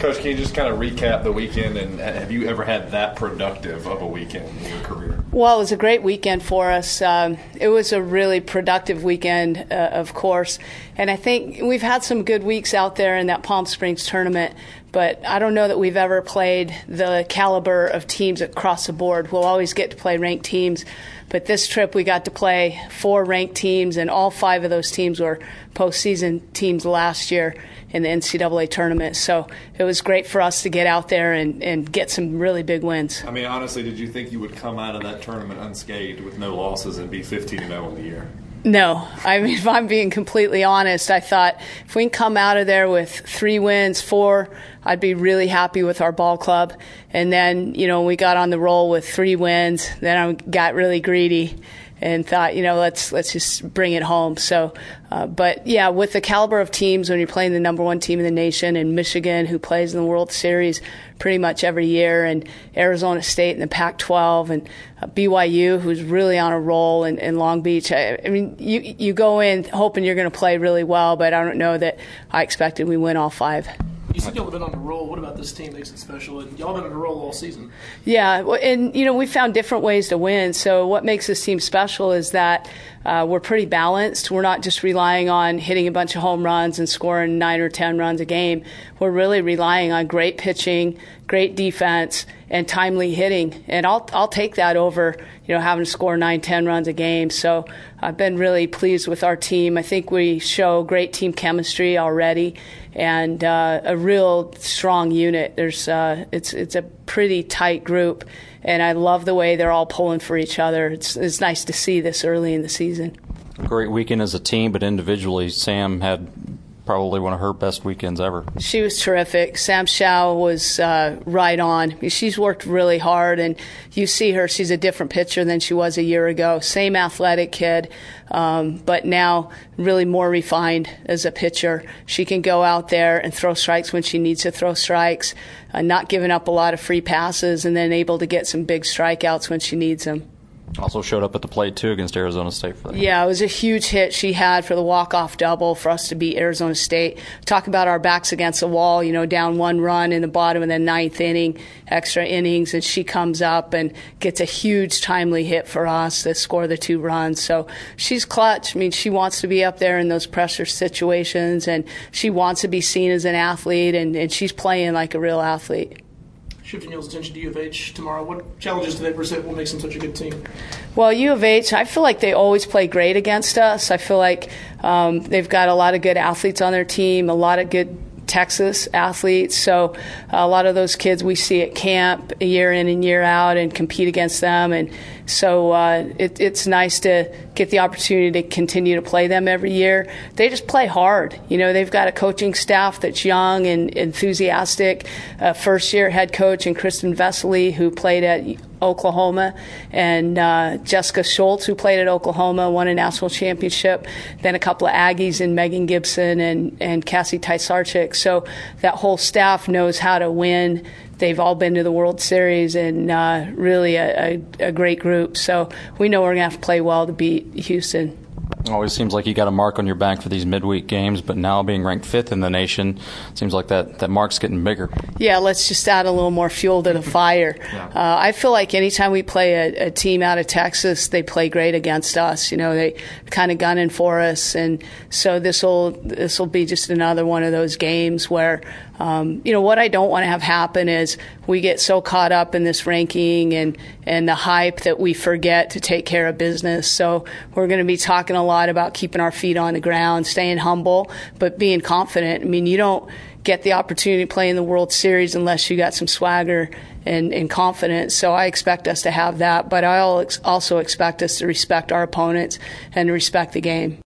Coach, can you just kind of recap the weekend, and have you ever had that productive of a weekend in your career? Well, it was a great weekend for us. It was a really productive weekend, of course. And I think we've had some good weeks out there in that Palm Springs tournament, but I don't know that we've ever played the caliber of teams across the board. We'll always get to play ranked teams, but this trip we got to play 4 ranked teams, and all 5 of those teams were postseason teams last year in the NCAA tournament. So it was great for us to get out there and get some really big wins. I mean, honestly, did you think you would come out of that tournament unscathed with no losses and be 15-0 in the year? No. I mean, if I'm being completely honest, I thought if we can come out of there with 3 wins, 4, I'd be really happy with our ball club. And then, we got on the roll with 3 wins. Then I got really greedy and thought, let's just bring it home. So, but yeah, with the caliber of teams, when you're playing the number 1 team in the nation, and Michigan, who plays in the World Series pretty much every year, and Arizona State in the Pac-12, and BYU, who's really on a roll in Long Beach. I mean, you go in hoping you're going to play really well, but I don't know that I expected we win all 5. You said y'all have been on a roll. What about this team makes it special? And y'all have been on a roll all season. Yeah, and we found different ways to win. So what makes this team special is that we're pretty balanced. We're not just relying on hitting a bunch of home runs and scoring 9 or 10 runs a game. We're really relying on great pitching, great defense, and timely hitting. And I'll take that over having to score 9, 10 runs a game. So I've been really pleased with our team. I think we show great team chemistry already, and a real strong unit. It's a pretty tight group, and I love the way they're all pulling for each other. It's nice to see this early in the season. A great weekend as a team, but individually, Sam had probably one of her best weekends ever. She was terrific. Sam Shao was right on. I mean, she's worked really hard, and you see her, she's a different pitcher than she was a year ago. Same athletic kid, but now really more refined as a pitcher. She can go out there and throw strikes when she needs to throw strikes, not giving up a lot of free passes, and then able to get some big strikeouts when she needs them. Also showed up at the plate, too, against Arizona State for that. Yeah, it was a huge hit she had for the walk-off double for us to beat Arizona State. Talk about our backs against the wall, down 1 run in the bottom of the 9th inning, extra innings, and she comes up and gets a huge timely hit for us to score the 2 runs. So she's clutch. I mean, she wants to be up there in those pressure situations, and she wants to be seen as an athlete, and she's playing like a real athlete. Shifting y'all's attention to U of H tomorrow, what challenges do they present? What makes them such a good team? Well, U of H, I feel like they always play great against us. I feel like they've got a lot of good athletes on their team, a lot of good Texas athletes. So a lot of those kids we see at camp year in and year out and compete against them. And so it's nice to get the opportunity to continue to play them every year. They just play hard. They've got a coaching staff that's young and enthusiastic. First-year head coach and Kristen Vesely, who played at Oklahoma, and Jessica Schultz, who played at Oklahoma, won a national championship. Then a couple of Aggies in Megan Gibson and Cassie Tysarchik. So that whole staff knows how to win. They've all been to the World Series, and really a great group. So we know we're going to have to play well to beat Houston. It always seems like you got a mark on your back for these midweek games, but now being ranked 5th in the nation, it seems like that mark's getting bigger. Yeah, let's just add a little more fuel to the fire. I feel like anytime we play a team out of Texas, they play great against us. They kind of gunning for us, and so this will be just another one of those games where what I don't want to have happen is we get so caught up in this ranking and the hype that we forget to take care of business. So we're going to be talking a lot about keeping our feet on the ground, staying humble, but being confident. I mean, you don't get the opportunity to play in the World Series unless you got some swagger and confidence. So I expect us to have that, but I also expect us to respect our opponents and to respect the game.